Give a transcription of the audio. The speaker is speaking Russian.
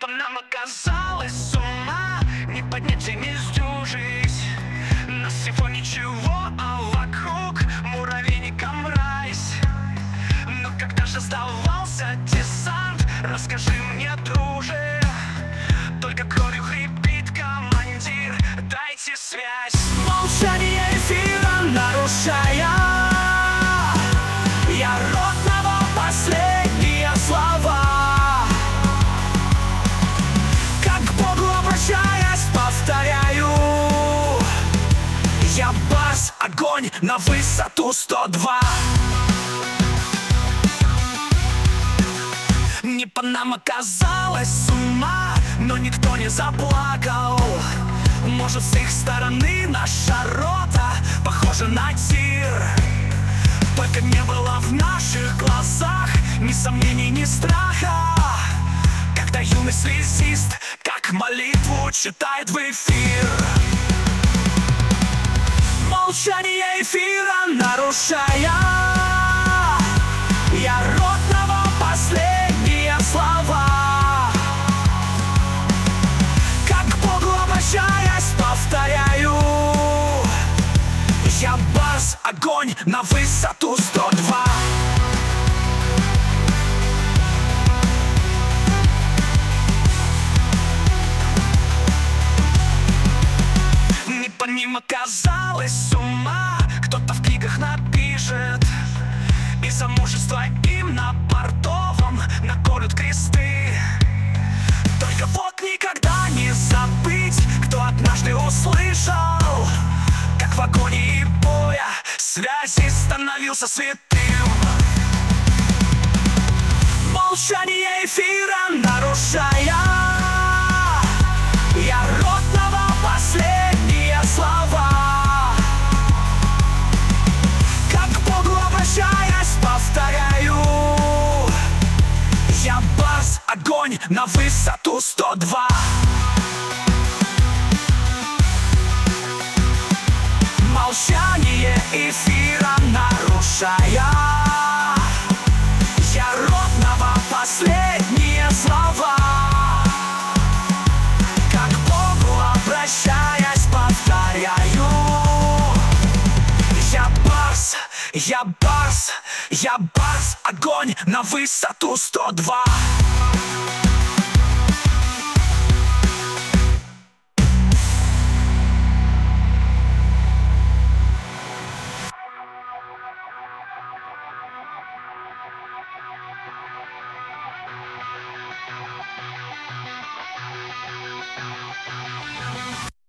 нам оказалось с ума не поднять и не сдюжить. На всего ничего, а вокруг муравейником райсь. Но когда же сдавался десант, расскажи мне, друже. Только кровью хрипит командир, дайте связь. Молчание эфира нарушая, я ротного последние слова, как к Богу обращаясь, повторяю: я бас, огонь на высоту 102. Не по нам оказалось с ума, но никто не заплакал. Может, с их стороны наша рота похожа на тир. Только не было в наших глазах ни сомнений, ни страха, когда юный связист как молитву читает в эфир. Молчание эфира нарушая, я ротного последние слова, как к Богу обращаясь, повторяю: я бас, огонь на высоту 102. Не по ним оказалось с ума, кто-то в книгах напишет, и за мужество им на портовом наколют кресты. Только вот никогда не забыть, кто однажды услышал, как в агонии боя связи становился святым. Молчание эфира нарушая, я ротного последние слова, как к Богу обращаясь, повторяю: я бас, огонь на высоту 102. Молчание эфира нарушая, я ротного последние слова, как к Богу обращаясь, повторяю: я бас, я бас, я бас, огонь на высоту 102.